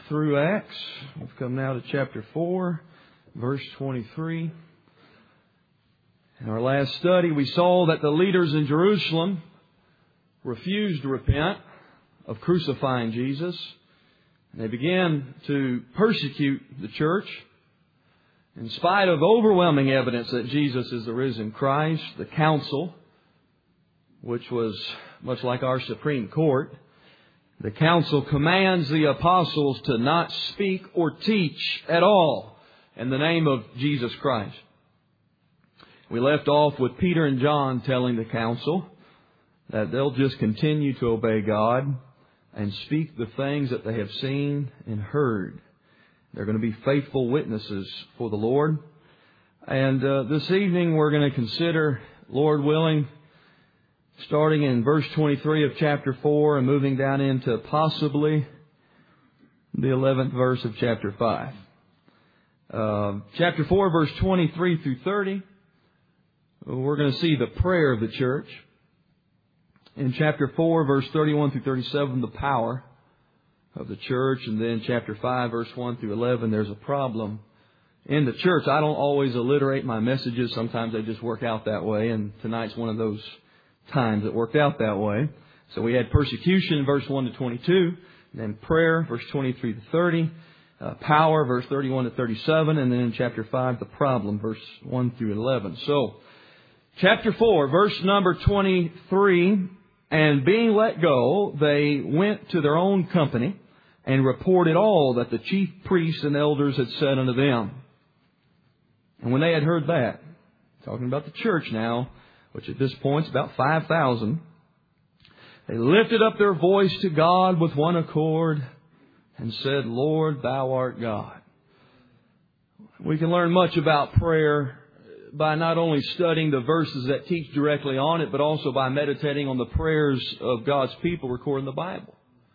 through Acts. We've come now to chapter 4, verse 23. In our last study, we saw that the leaders in Jerusalem refused to repent of crucifying Jesus. And they began to persecute the church. In spite of overwhelming evidence that Jesus is the risen Christ, the council, which was much like our Supreme Court, the council commands the apostles to not speak or teach at all in the name of Jesus Christ. We left off with Peter and John telling the council that they'll just continue to obey God and speak the things that they have seen and heard. They're going to be faithful witnesses for the Lord. And this evening we're going to consider, Lord willing, starting in verse 23 of chapter 4 and moving down into possibly the 11th verse of chapter 5. Chapter 4, verse 23 through 30, we're going to see the prayer of the church. In chapter 4, verse 31 through 37, the power of the church. And then chapter 5, verse 1 through 11, there's a problem in the church. I don't always alliterate my messages. Sometimes they just work out that way. And tonight's one of those times it worked out that way. So we had persecution, verse 1 to 22, and then prayer, verse 23 to 30, power, verse 31 to 37, and then in chapter 5, the problem, verse 1 through 11. So, chapter 4, verse number 23, and being let go, they went to their own company and reported all that the chief priests and elders had said unto them. And when they had heard that, talking about the church now, which at this point is about 5,000, they lifted up their voice to God with one accord and said, Lord, Thou art God. We can learn much about prayer by not only studying the verses that teach directly on it, but also by meditating on the prayers of God's people recorded in the Bible.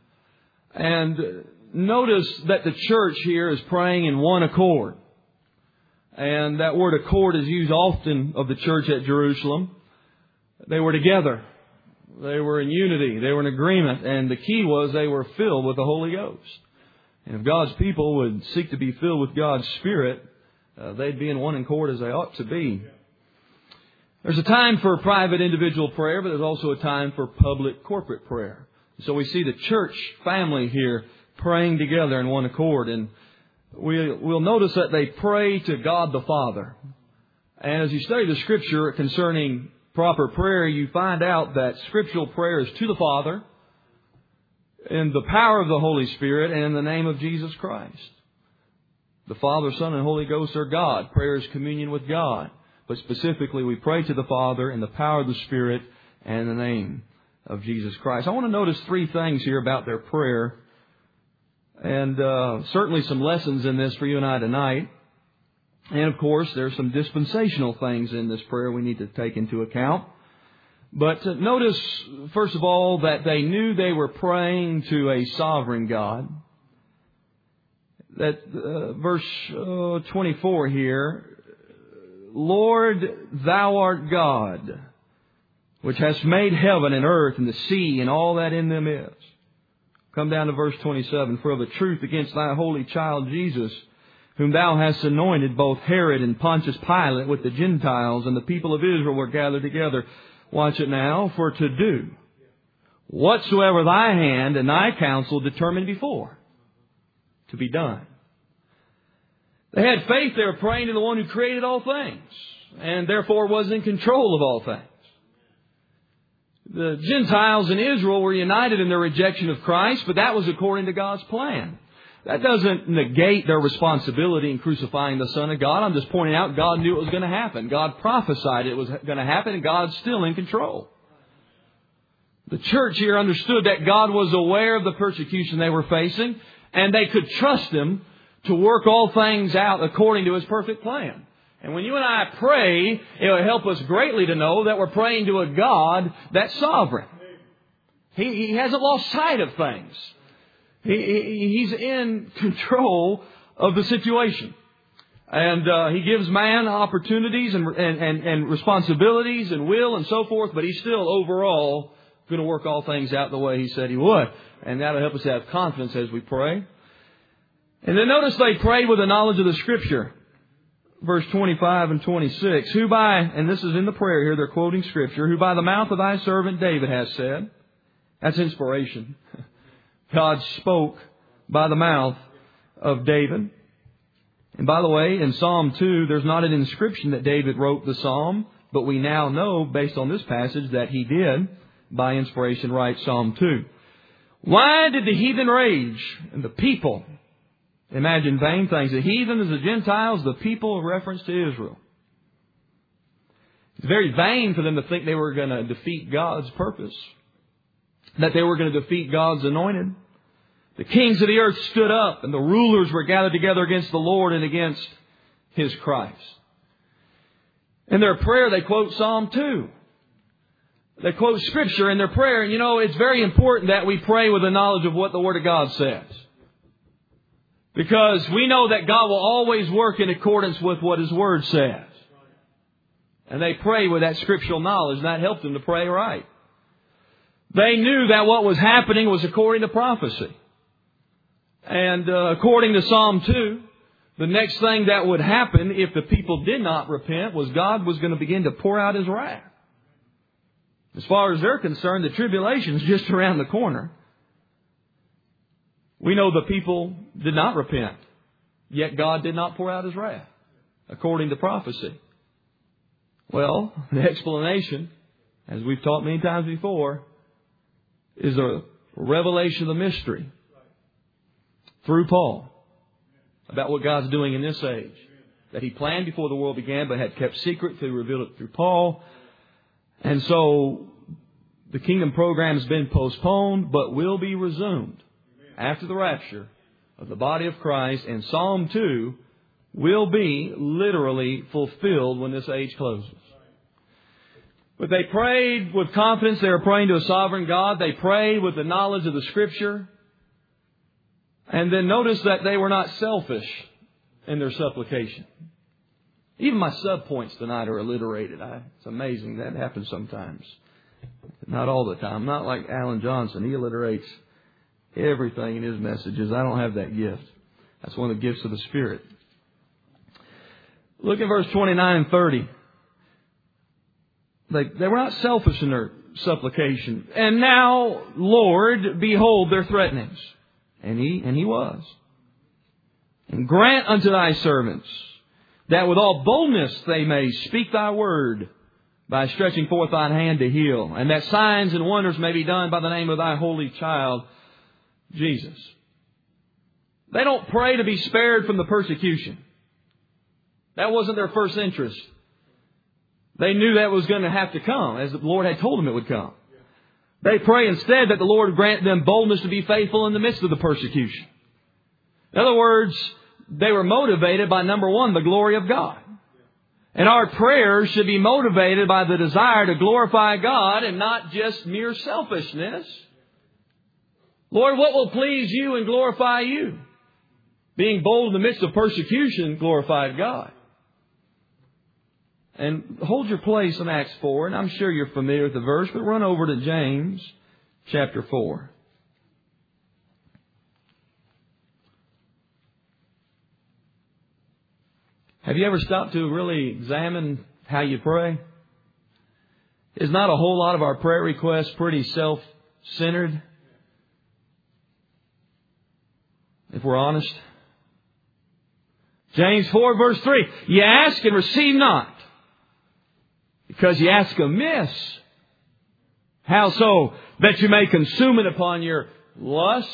And notice that the church here is praying in one accord. And that word accord is used often of the church at Jerusalem. They were together. They were in unity. They were in agreement. And the key was they were filled with the Holy Ghost. And if God's people would seek to be filled with God's Spirit, they'd be in one accord as they ought to be. There's a time for private individual prayer, but there's also a time for public corporate prayer. So we see the church family here praying together in one accord. And we'll notice that they pray to God the Father. And as you study the Scripture concerning proper prayer, you find out that scriptural prayer is to the Father in the power of the Holy Spirit and in the name of Jesus Christ. The Father, Son, and Holy Ghost are God. Prayer is communion with God. But specifically, we pray to the Father in the power of the Spirit and in the name of Jesus Christ. I want to notice three things here about their prayer. And certainly some lessons in this for you and I tonight. And of course, there's some dispensational things in this prayer we need to take into account. But notice, first of all, that they knew they were praying to a sovereign God. That verse 24 here, Lord, Thou art God, which hast made heaven and earth and the sea and all that in them is. Come down to verse 27. For of a truth against Thy holy child Jesus, whom Thou hast anointed, both Herod and Pontius Pilate with the Gentiles and the people of Israel were gathered together. Watch it now. For to do whatsoever Thy hand and Thy counsel determined before to be done. They had faith. They were praying to the one who created all things and therefore was in control of all things. The Gentiles in Israel were united in their rejection of Christ, but that was according to God's plan. That doesn't negate their responsibility in crucifying the Son of God. I'm just pointing out God knew it was going to happen. God prophesied it was going to happen, and God's still in control. The church here understood that God was aware of the persecution they were facing, and they could trust Him to work all things out according to His perfect plan. And when you and I pray, it will help us greatly to know that we're praying to a God that's sovereign. He hasn't lost sight of things. He's in control of the situation. And He gives man opportunities and responsibilities and will and so forth, but He's still overall going to work all things out the way He said He would. And that'll help us have confidence as we pray. And then notice they prayed with the knowledge of the Scripture. Verse 25 and 26. Who by, and this is in the prayer here, they're quoting Scripture, who by the mouth of thy servant David has said. That's inspiration. God spoke by the mouth of David. And by the way, in Psalm 2, there's not an inscription that David wrote the psalm, but we now know, based on this passage, that he did, by inspiration, write Psalm 2. Why did the heathen rage and the people imagine vain things? The heathen is the Gentiles, the people of reference to Israel. It's very vain for them to think they were going to defeat God's purpose, that they were going to defeat God's anointed. The kings of the earth stood up and the rulers were gathered together against the Lord and against His Christ. In their prayer, they quote Psalm 2. They quote Scripture in their prayer. And you know, it's very important that we pray with the knowledge of what the Word of God says. Because we know that God will always work in accordance with what His Word says. And they pray with that scriptural knowledge, and that helped them to pray right. They knew that what was happening was according to prophecy. And according to Psalm 2, the next thing that would happen if the people did not repent was God was going to begin to pour out His wrath. As far as they're concerned, the tribulation is just around the corner. We know the people did not repent, yet God did not pour out His wrath, according to prophecy. Well, the explanation, as we've taught many times before, is a revelation of the mystery through Paul about what God's doing in this age, that He planned before the world began but had kept secret to reveal it through Paul. And so the kingdom program has been postponed but will be resumed after the rapture of the body of Christ. And Psalm 2 will be literally fulfilled when this age closes. But they prayed with confidence. They were praying to a sovereign God. They prayed with the knowledge of the Scripture. And then notice that they were not selfish in their supplication. Even my subpoints tonight are alliterated. It's amazing. That happens sometimes. Not all the time. Not like Alan Johnson. He alliterates everything in his messages. I don't have that gift. That's one of the gifts of the Spirit. Look at verse 29 and 30. They were not selfish in their supplication. And now, Lord, behold their threatenings. And he was. And grant unto thy servants that with all boldness they may speak thy word by stretching forth thine hand to heal, and that signs and wonders may be done by the name of thy holy child, Jesus. They don't pray to be spared from the persecution. That wasn't their first interest. They knew that was going to have to come, as the Lord had told them it would come. They pray instead that the Lord would grant them boldness to be faithful in the midst of the persecution. In other words, they were motivated by, number one, the glory of God. And our prayers should be motivated by the desire to glorify God and not just mere selfishness. Lord, what will please you and glorify you? Being bold in the midst of persecution glorified God. And hold your place in Acts 4, and I'm sure you're familiar with the verse, but run over to James chapter 4. Have you ever stopped to really examine how you pray? Is not a whole lot of our prayer requests pretty self-centered? If we're honest. James 4 verse 3. You ask and receive not, because you ask amiss. How so? That you may consume it upon your lusts.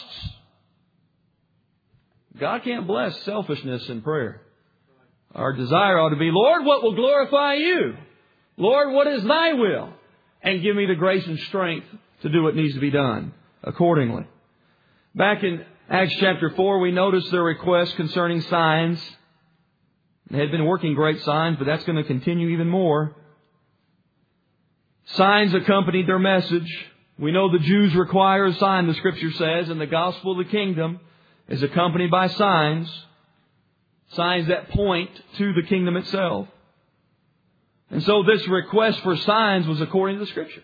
God can't bless selfishness in prayer. Our desire ought to be, Lord, what will glorify you? Lord, what is thy will? And give me the grace and strength to do what needs to be done accordingly. Back in Acts chapter 4, we noticed their request concerning signs. They had been working great signs, but that's going to continue even more. Signs accompanied their message. We know the Jews require a sign, the Scripture says, and the gospel of the kingdom is accompanied by signs. Signs that point to the kingdom itself. And so this request for signs was according to the Scripture.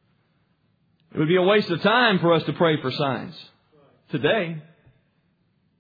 It would be a waste of time for us to pray for signs today.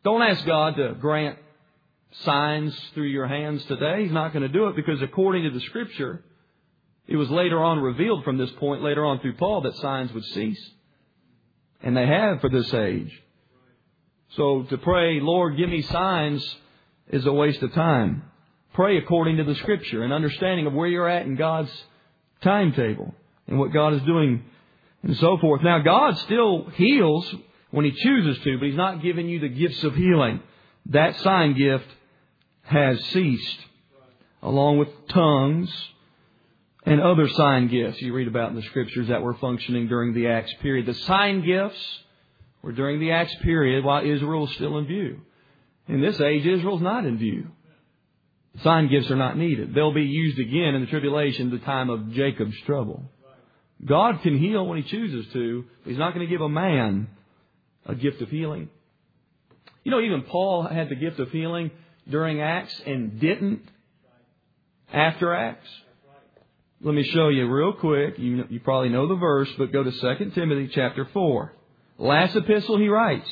Don't ask God to grant signs through your hands today. He's not going to do it because according to the Scripture, it was later on revealed from this point, later on through Paul, that signs would cease. And they have for this age. So to pray, Lord, give me signs, is a waste of time. Pray according to the Scripture and understanding of where you're at in God's timetable and what God is doing and so forth. Now, God still heals when He chooses to, but He's not giving you the gifts of healing. That sign gift has ceased, along with tongues and other sign gifts you read about in the Scriptures that were functioning during the Acts period. The sign gifts were during the Acts period while Israel was still in view. In this age, Israel's not in view. Sign gifts are not needed. They'll be used again in the tribulation, the time of Jacob's trouble. God can heal when He chooses to. But He's not going to give a man a gift of healing. You know, even Paul had the gift of healing during Acts and didn't after Acts. Let me show you real quick. You probably know the verse, but go to 2 Timothy chapter 4. Last epistle he writes.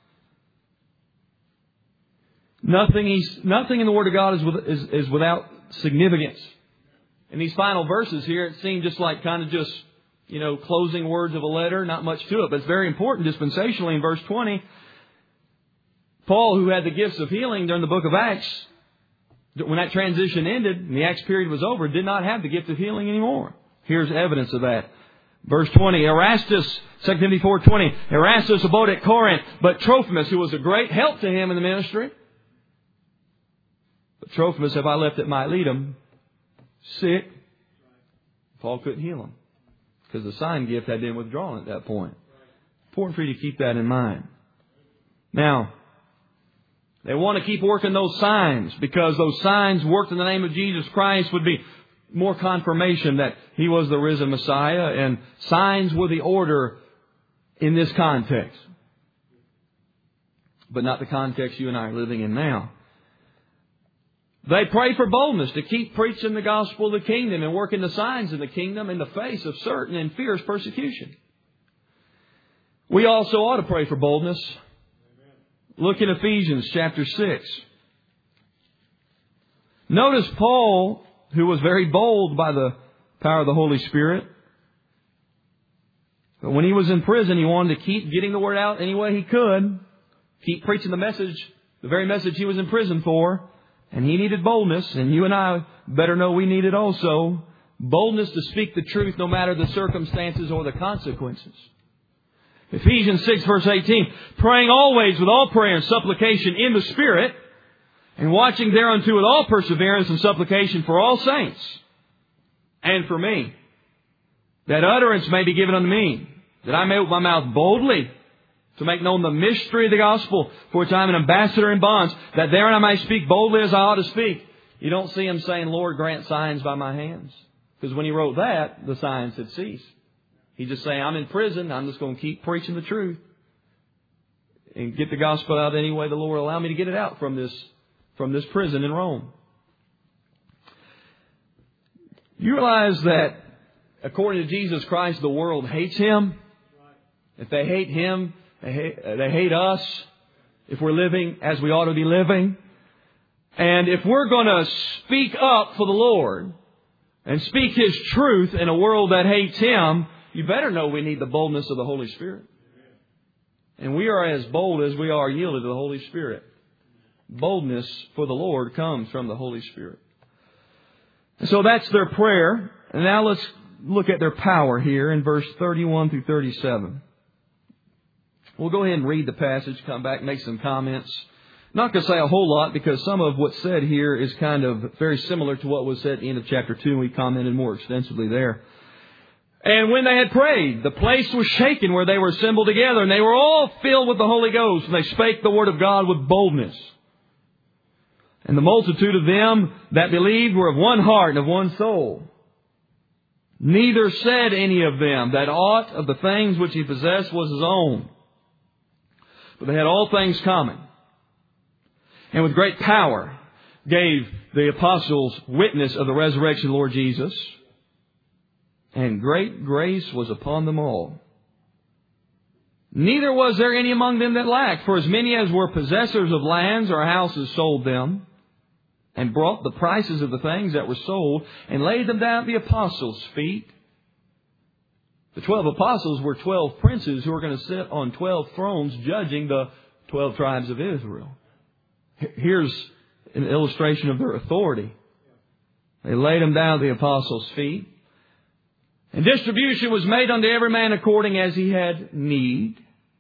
Nothing in the Word of God is without significance. In these final verses here, it seemed just like kind of just, closing words of a letter, not much to it. But it's very important dispensationally in verse 20. Paul, who had the gifts of healing during the book of Acts, when that transition ended and the Acts period was over, did not have the gift of healing anymore. Here's evidence of that. Verse 20, Erastus, 2 Timothy 4:20, Erastus abode at Corinth, but Trophimus, who was a great help to him in the ministry, but Trophimus have I left at Miletum, sick. Paul couldn't heal him because the sign gift had been withdrawn at that point. Important for you to keep that in mind. Now, they want to keep working those signs because those signs worked in the name of Jesus Christ would be more confirmation that He was the risen Messiah, and signs were the order in this context. But not the context you and I are living in now. They pray for boldness to keep preaching the gospel of the kingdom and working the signs in the kingdom in the face of certain and fierce persecution. We also ought to pray for boldness. Look in Ephesians chapter 6. Notice Paul, who was very bold by the power of the Holy Spirit. But when he was in prison, he wanted to keep getting the word out any way he could. Keep preaching the message, the very message he was in prison for. And he needed boldness. And you and I better know we need it also. Boldness to speak the truth no matter the circumstances or the consequences. Ephesians 6 verse 18, praying always with all prayer and supplication in the Spirit, and watching thereunto with all perseverance and supplication for all saints, and for me, that utterance may be given unto me, that I may open my mouth boldly to make known the mystery of the gospel, for which I am an ambassador in bonds, that therein I may speak boldly as I ought to speak. You don't see him saying, Lord, grant signs by my hands. Because when he wrote that, the signs had ceased. He's just saying, I'm in prison. I'm just going to keep preaching the truth and get the gospel out any way the Lord will allow me to get it out from this prison in Rome. You realize that according to Jesus Christ, the world hates Him. If they hate Him, they hate us. If we're living as we ought to be living. And if we're going to speak up for the Lord and speak His truth in a world that hates Him, you better know we need the boldness of the Holy Spirit. And we are as bold as we are yielded to the Holy Spirit. Boldness for the Lord comes from the Holy Spirit. And so that's their prayer. And now let's look at their power here in verse 31 through 37. We'll go ahead and read the passage, come back, make some comments. Not going to say a whole lot because some of what's said here is kind of very similar to what was said at the end of chapter 2. And we commented more extensively there. And when they had prayed, the place was shaken where they were assembled together, and they were all filled with the Holy Ghost, and they spake the word of God with boldness. And the multitude of them that believed were of one heart and of one soul. Neither said any of them that aught of the things which he possessed was his own, but they had all things common. And with great power gave the apostles witness of the resurrection of the Lord Jesus. And great grace was upon them all. Neither was there any among them that lacked, for as many as were possessors of lands or houses sold them, and brought the prices of the things that were sold, and laid them down at the apostles' feet. The 12 apostles were 12 princes who were going to sit on 12 thrones judging the 12 tribes of Israel. Here's an illustration of their authority. They laid them down at the apostles' feet. And distribution was made unto every man according as he had need.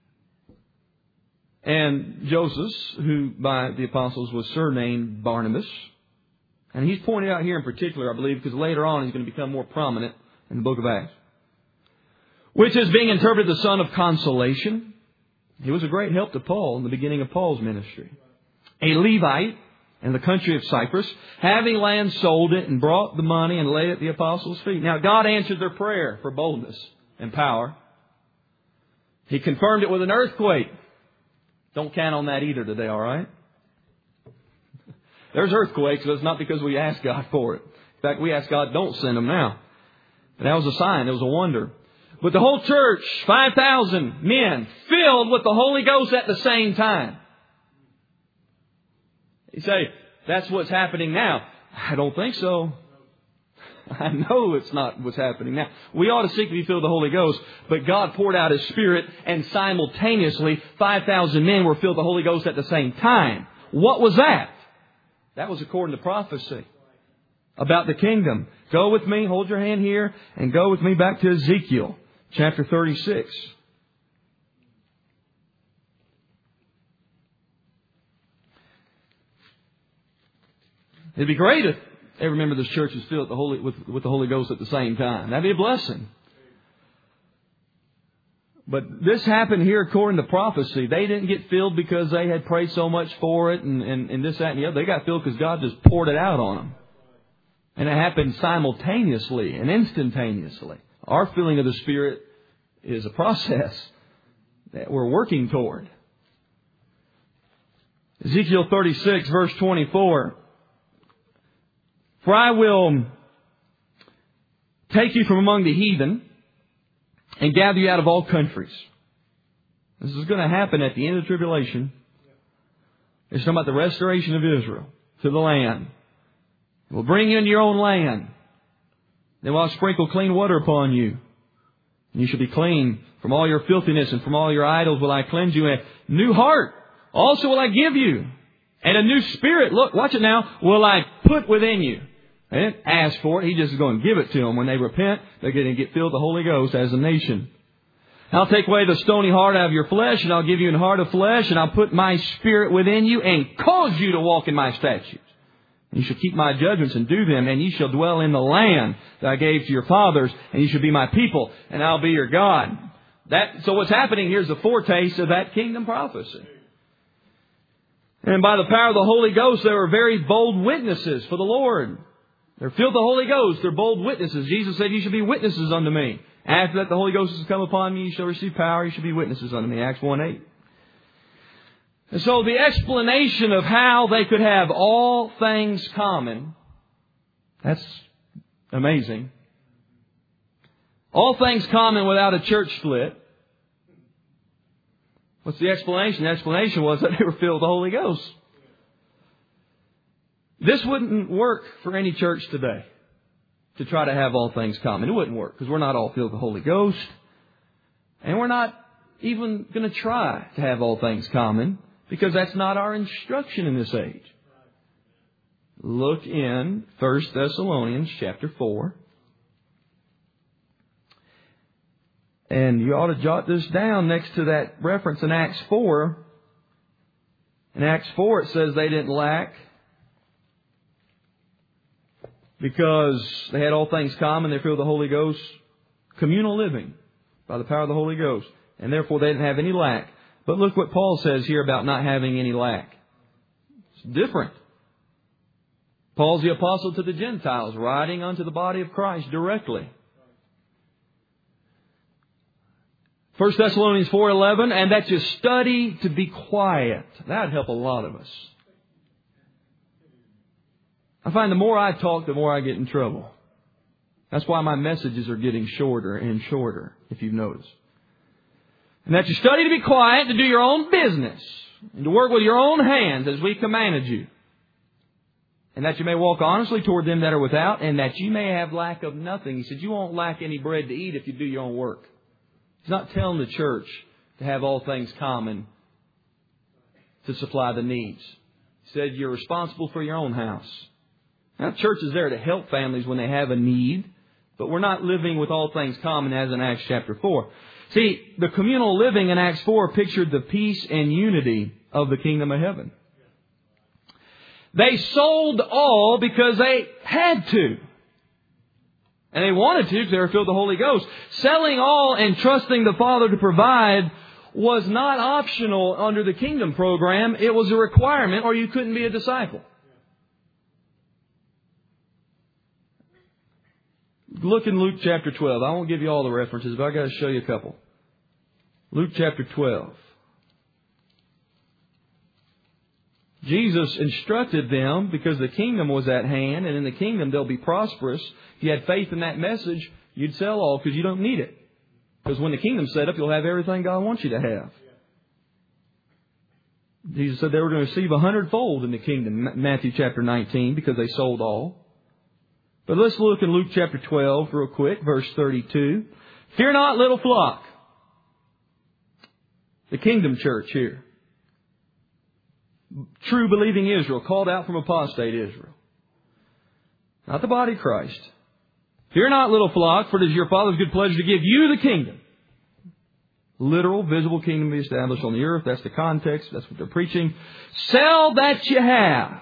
And Joseph, who by the apostles was surnamed Barnabas, and he's pointed out here in particular, I believe, because later on he's going to become more prominent in the book of Acts, which is being interpreted the son of consolation. He was a great help to Paul in the beginning of Paul's ministry. A Levite in the country of Cyprus, having land, sold it and brought the money and laid it at the apostles' feet. Now God answered their prayer for boldness and power. He confirmed it with an earthquake. Don't count on that either today, all right? There's earthquakes, but it's not because we ask God for it. In fact, we ask God, don't send them now. But that was a sign. It was a wonder. But the whole church, 5,000 men, filled with the Holy Ghost at the same time. You say, that's what's happening now. I don't think so. I know it's not what's happening now. We ought to seek to be filled with the Holy Ghost, but God poured out His Spirit, and simultaneously 5,000 men were filled with the Holy Ghost at the same time. What was that? That was according to prophecy about the kingdom. Go with me, hold your hand here, and go with me back to Ezekiel chapter 36. It'd be great if every member of this church is filled with the Holy Ghost at the same time. That'd be a blessing. But this happened here according to prophecy. They didn't get filled because they had prayed so much for it and this, that, and the other. They got filled because God just poured it out on them. And it happened simultaneously and instantaneously. Our filling of the Spirit is a process that we're working toward. Ezekiel 36, verse 24. For I will take you from among the heathen and gather you out of all countries. This is going to happen at the end of the tribulation. It's talking about the restoration of Israel to the land. We'll bring you into your own land. Then I'll sprinkle clean water upon you. And you shall be clean from all your filthiness, and from all your idols will I cleanse you. A new heart also will I give you. And a new spirit, look, watch it now, will I put within you. They didn't ask for it. He just is going to give it to them. When they repent, they're going to get filled with the Holy Ghost as a nation. I'll take away the stony heart out of your flesh, and I'll give you a heart of flesh, and I'll put my spirit within you and cause you to walk in my statutes. And you shall keep my judgments and do them, and ye shall dwell in the land that I gave to your fathers, and you shall be my people, and I'll be your God. So what's happening here is a foretaste of that kingdom prophecy. And by the power of the Holy Ghost, they were very bold witnesses for the Lord. They're filled with the Holy Ghost. They're bold witnesses. Jesus said, you shall be witnesses unto me. After that the Holy Ghost has come upon me, you shall receive power. You shall be witnesses unto me. Acts 1:8. And so the explanation of how they could have all things common, that's amazing. All things common without a church split. What's the explanation? The explanation was that they were filled with the Holy Ghost. This wouldn't work for any church today to try to have all things common. It wouldn't work because we're not all filled with the Holy Ghost. And we're not even going to try to have all things common because that's not our instruction in this age. Look in 1 Thessalonians chapter 4. And you ought to jot this down next to that reference in Acts 4. In Acts 4 it says they didn't lack because they had all things common. They filled with the Holy Ghost. Communal living by the power of the Holy Ghost. And therefore they didn't have any lack. But look what Paul says here about not having any lack. It's different. Paul's the apostle to the Gentiles, writing unto the body of Christ directly. 1 Thessalonians 4:11, and that you study to be quiet. That would help a lot of us. I find the more I talk, the more I get in trouble. That's why my messages are getting shorter and shorter, if you've noticed. And that you study to be quiet, to do your own business, and to work with your own hands as we commanded you. And that you may walk honestly toward them that are without, and that you may have lack of nothing. He said, you won't lack any bread to eat if you do your own work. He's not telling the church to have all things common to supply the needs. He said, you're responsible for your own house. Now, the church is there to help families when they have a need, but we're not living with all things common as in Acts chapter 4. See, the communal living in Acts 4 pictured the peace and unity of the kingdom of heaven. They sold all because they had to. And they wanted to because they were filled with the Holy Ghost. Selling all and trusting the Father to provide was not optional under the kingdom program. It was a requirement, or you couldn't be a disciple. Look in Luke chapter 12. I won't give you all the references, but I've got to show you a couple. Luke chapter 12. Jesus instructed them because the kingdom was at hand, and in the kingdom they'll be prosperous. If you had faith in that message, you'd sell all because you don't need it. Because when the kingdom's set up, you'll have everything God wants you to have. Jesus said they were going to receive 100-fold in the kingdom, Matthew chapter 19, because they sold all. But let's look in Luke chapter 12 real quick, verse 32. Fear not, little flock. The kingdom church here. True believing Israel, called out from apostate Israel. Not the body of Christ. Fear not, little flock, for it is your Father's good pleasure to give you the kingdom. Literal, visible kingdom be established on the earth. That's the context. That's what they're preaching. Sell that you have.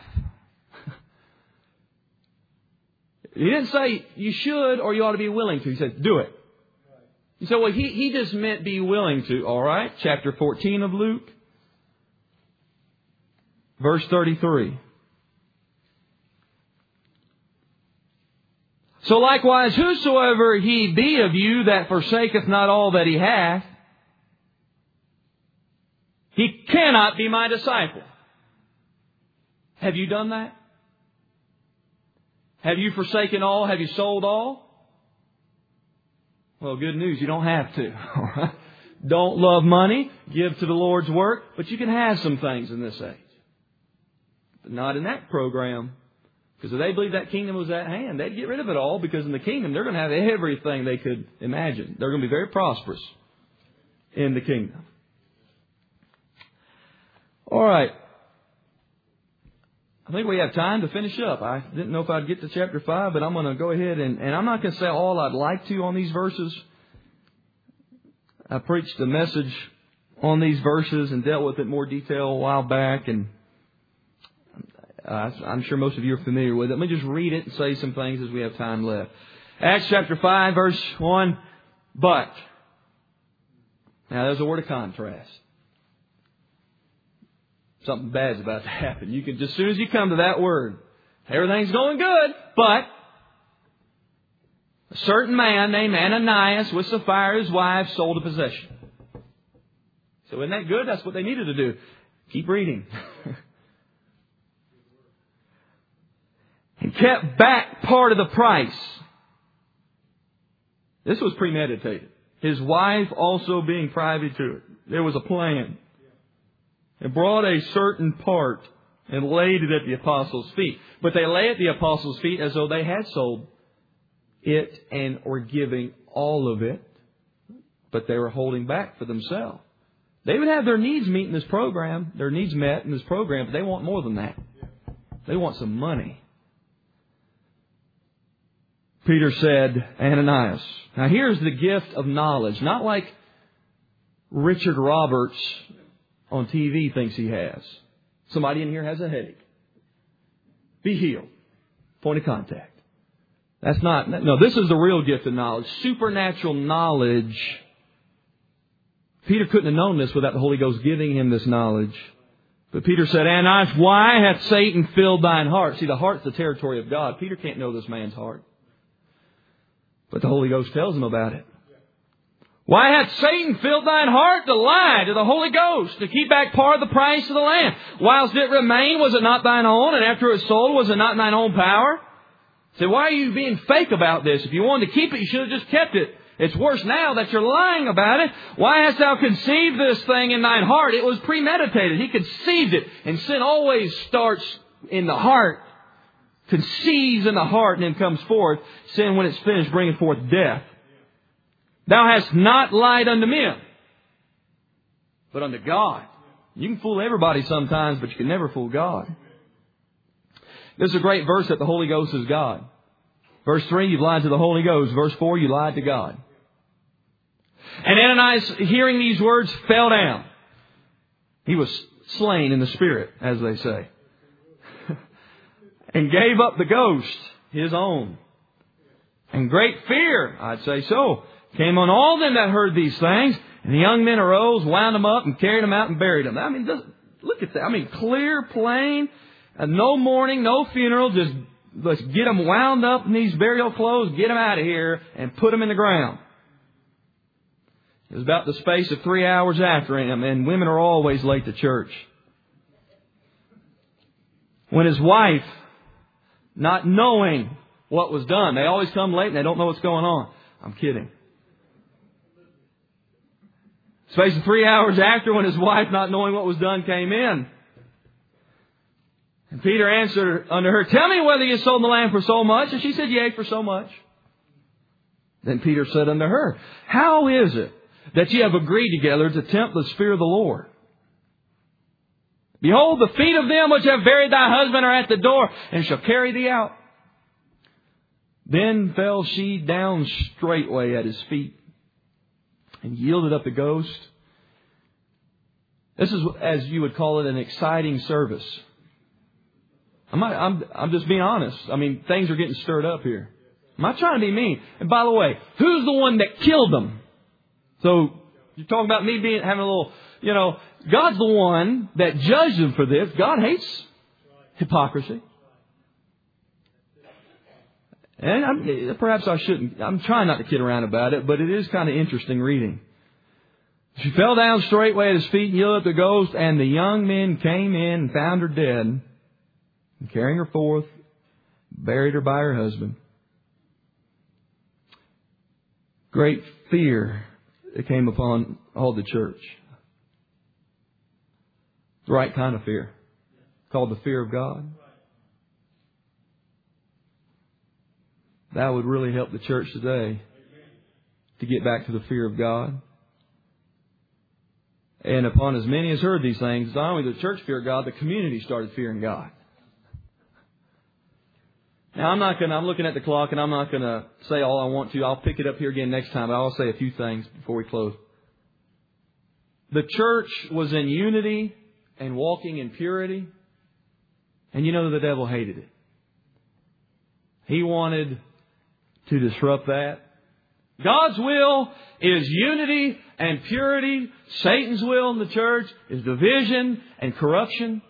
He didn't say you should or you ought to be willing to. He said, do it. You say, well, he just meant be willing to. All right. Chapter 14 of Luke. Verse 33. So likewise, whosoever he be of you that forsaketh not all that he hath, he cannot be my disciple. Have you done that? Have you forsaken all? Have you sold all? Well, good news. You don't have to. All right? Don't love money. Give to the Lord's work. But you can have some things in this age. But not in that program. Because if they believed that kingdom was at hand, they'd get rid of it all. Because in the kingdom, they're going to have everything they could imagine. They're going to be very prosperous in the kingdom. All right. I think we have time to finish up. I didn't know if I'd get to chapter 5, but I'm going to go ahead and I'm not going to say all I'd like to on these verses. I preached a message on these verses and dealt with it in more detail a while back, and I'm sure most of you are familiar with it. Let me just read it and say some things as we have time left. Acts chapter 5, verse 1, but. Now there's a word of contrast. Something bad's about to happen. You can, just as soon as you come to that word, everything's going good, but a certain man named Ananias with Sapphira, his wife, sold a possession. So isn't that good? That's what they needed to do. Keep reading. And kept back part of the price. This was premeditated. His wife also being privy to it. There was a plan. And brought a certain part and laid it at the apostles' feet. But they lay at the apostles' feet as though they had sold it and were giving all of it. But they were holding back for themselves. They would have their needs met in this program, their needs met in this program, but they want more than that. They want some money. Peter said, Ananias. Now here's the gift of knowledge. Not like Richard Roberts on TV thinks he has. Somebody in here has a headache. Be healed. Point of contact. That's not, no, this is the real gift of knowledge. Supernatural knowledge. Peter couldn't have known this without the Holy Ghost giving him this knowledge. But Peter said, Ananias, why hath Satan filled thine heart? See, the heart's the territory of God. Peter can't know this man's heart. But the Holy Ghost tells him about it. Why hath Satan filled thine heart to lie to the Holy Ghost, to keep back part of the price of the land? Whilst it remained, was it not thine own? And after it was sold, was it not in thine own power? Say, why are you being fake about this? If you wanted to keep it, you should have just kept it. It's worse now that you're lying about it. Why hast thou conceived this thing in thine heart? It was premeditated. He conceived it. And sin always starts in the heart, conceives in the heart, and then comes forth. Sin, when it's finished, bringeth forth death. Thou hast not lied unto men, but unto God. You can fool everybody sometimes, but you can never fool God. This is a great verse that the Holy Ghost is God. Verse 3, you've lied to the Holy Ghost. Verse 4, you lied to God. And Ananias, hearing these words, fell down. He was slain in the Spirit, as they say. And gave up the ghost, his own. And great fear, I'd say so, came on all them that heard these things. And the young men arose, wound them up, and carried them out and buried them. I mean, look at that. I mean, clear, plain, no mourning, no funeral. Just let's get them wound up in these burial clothes, get them out of here, and put them in the ground. It was about the space of 3 hours after him, and women are always late to church. When his wife, not knowing what was done, they always come late and they don't know what's going on. I'm kidding. Space of 3 hours after, when his wife, not knowing what was done, came in. And Peter answered unto her, Tell me whether you sold the land for so much. And she said, Yea, for so much. Then Peter said unto her, How is it that ye have agreed together to tempt the Spirit of the Lord? Behold, the feet of them which have buried thy husband are at the door, and shall carry thee out. Then fell she down straightway at his feet, and yielded up the ghost. This is, as you would call it, an exciting service. I'm just being honest. I mean, things are getting stirred up here. I'm not trying to be mean. And by the way, who's the one that killed them? So you're talking about me having a little, God's the one that judged them for this. God hates hypocrisy. And perhaps I shouldn't. I'm trying not to kid around about it, but it is kind of interesting reading. She fell down straightway at his feet and yielded up the ghost, and the young men came in and found her dead, and carrying her forth, buried her by her husband. Great fear that came upon all the church. The right kind of fear, called the fear of God. That would really help the church today to get back to the fear of God. And upon as many as heard these things, not only the church feared God, the community started fearing God. Now, I'm looking at the clock and I'm not going to say all I want to. I'll pick it up here again next time, but I'll say a few things before we close. The church was in unity and walking in purity. And the devil hated it. He wanted to disrupt that. God's will is unity and purity. Satan's will in the church is division and corruption.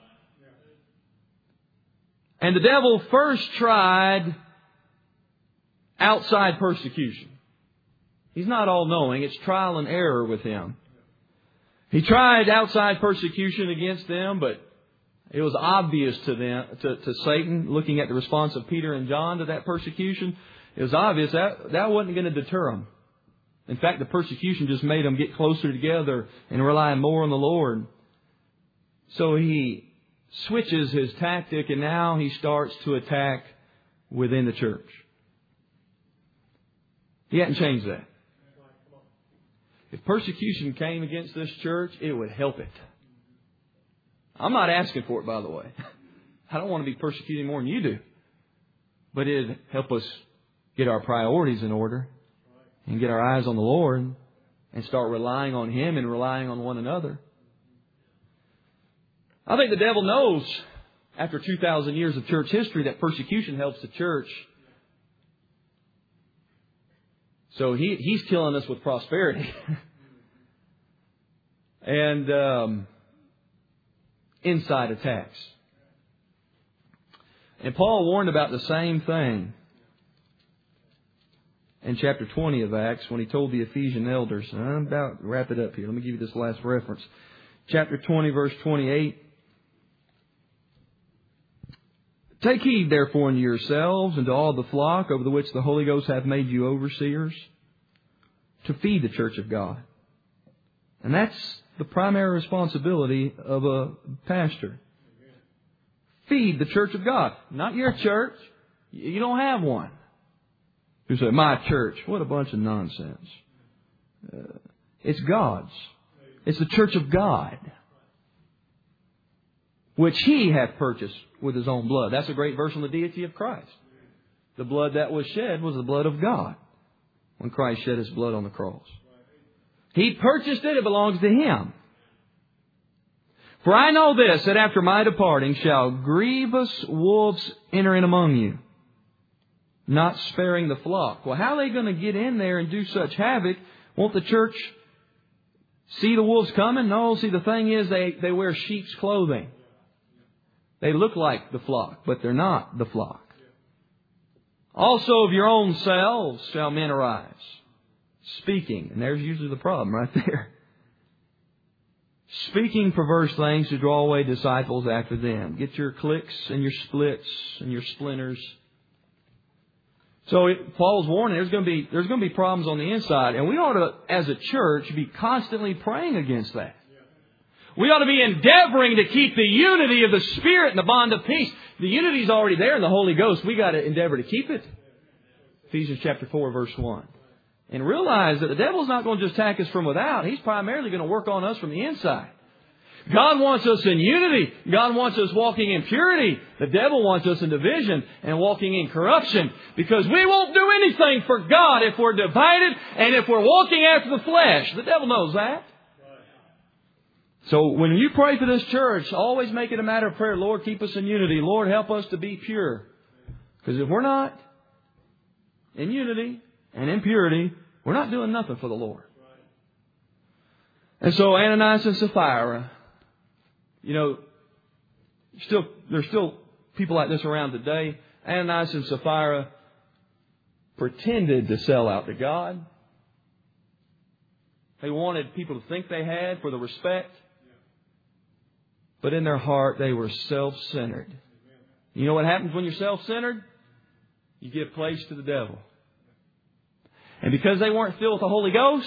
And the devil first tried outside persecution. He's not all-knowing. It's trial and error with him. He tried outside persecution against them, but it was obvious to them, to Satan, looking at the response of Peter and John to that persecution. It was obvious that wasn't going to deter them. In fact, the persecution just made them get closer together and rely more on the Lord. So he switches his tactic, and now he starts to attack within the church. He hadn't changed that. If persecution came against this church, it would help it. I'm not asking for it, by the way. I don't want to be persecuted more than you do. But it'd help us get our priorities in order and get our eyes on the Lord and start relying on Him and relying on one another. I think the devil knows, after 2,000 years of church history, that persecution helps the church. So he's killing us with prosperity. And inside attacks. And Paul warned about the same thing in chapter 20 of Acts when he told the Ephesian elders. And I'm about to wrap it up here. Let me give you this last reference. Chapter 20, verse 28. Take heed, therefore, unto yourselves and to all the flock over the which the Holy Ghost hath made you overseers, to feed the church of God. And that's the primary responsibility of a pastor. Feed the church of God. Not your church. You don't have one. You say, my church. What a bunch of nonsense. It's God's. It's the church of God, which He hath purchased with His own blood. That's a great verse on the deity of Christ. The blood that was shed was the blood of God when Christ shed His blood on the cross. He purchased it. It belongs to Him. For I know this, that after my departing shall grievous wolves enter in among you, not sparing the flock. Well, how are they going to get in there and do such havoc? Won't the church see the wolves coming? No, see, the thing is they wear sheep's clothing. They look like the flock, but they're not the flock. Also of your own selves shall men arise, speaking. And there's usually the problem right there. Speaking perverse things to draw away disciples after them. Get your cliques and your splits and your splinters. So Paul's warning, there's going to be problems on the inside. And we ought to, as a church, be constantly praying against that. We ought to be endeavoring to keep the unity of the Spirit and the bond of peace. The unity is already there in the Holy Ghost. We got to endeavor to keep it. Ephesians chapter 4, verse 1. And realize that the devil's not going to just attack us from without. He's primarily going to work on us from the inside. God wants us in unity. God wants us walking in purity. The devil wants us in division and walking in corruption. Because we won't do anything for God if we're divided and if we're walking after the flesh. The devil knows that. So when you pray for this church, always make it a matter of prayer. Lord, keep us in unity. Lord, help us to be pure. Because if we're not in unity and in purity, we're not doing nothing for the Lord. And so Ananias and Sapphira, there's still people like this around today. Ananias and Sapphira pretended to sell out to God. They wanted people to think they had for the respect. But in their heart, they were self-centered. You know what happens when you're self-centered? You give place to the devil. And because they weren't filled with the Holy Ghost,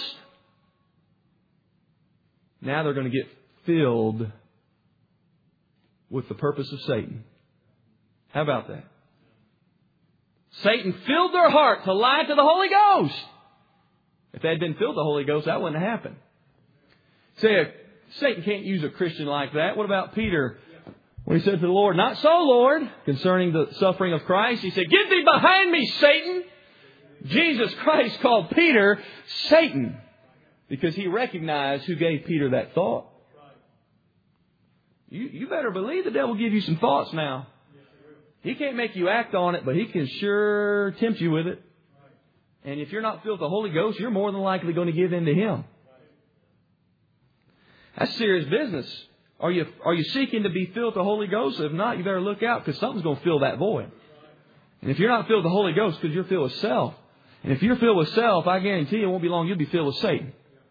now they're going to get filled with the purpose of Satan. How about that? Satan filled their heart to lie to the Holy Ghost. If they had been filled with the Holy Ghost, that wouldn't have happened. Say, Satan can't use a Christian like that. What about Peter? When he said to the Lord, not so, Lord, concerning the suffering of Christ, he said, get thee behind me, Satan. Jesus Christ called Peter Satan because he recognized who gave Peter that thought. You better believe the devil will give you some thoughts now. He can't make you act on it, but he can sure tempt you with it. And if you're not filled with the Holy Ghost, you're more than likely going to give in to him. That's serious business. Are you seeking to be filled with the Holy Ghost? If not, you better look out because something's going to fill that void. And if you're not filled with the Holy Ghost because you're filled with self, and if you're filled with self, I guarantee you it won't be long you'll be filled with Satan.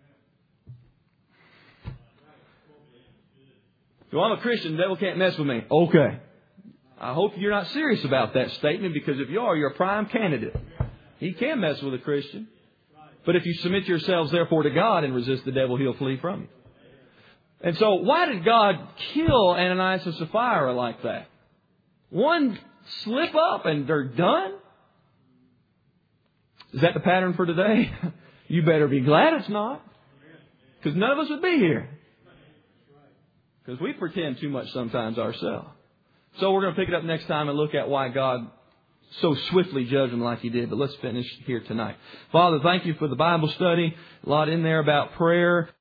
So I'm a Christian, the devil can't mess with me. Okay. I hope you're not serious about that statement because if you are, you're a prime candidate. He can mess with a Christian. But if you submit yourselves therefore to God and resist the devil, he'll flee from you. And so why did God kill Ananias and Sapphira like that? One slip up and they're done? Is that the pattern for today? You better be glad it's not. Because none of us would be here. Because we pretend too much sometimes ourselves. So we're going to pick it up next time and look at why God so swiftly judged them like He did. But let's finish here tonight. Father, thank You for the Bible study. A lot in there about prayer.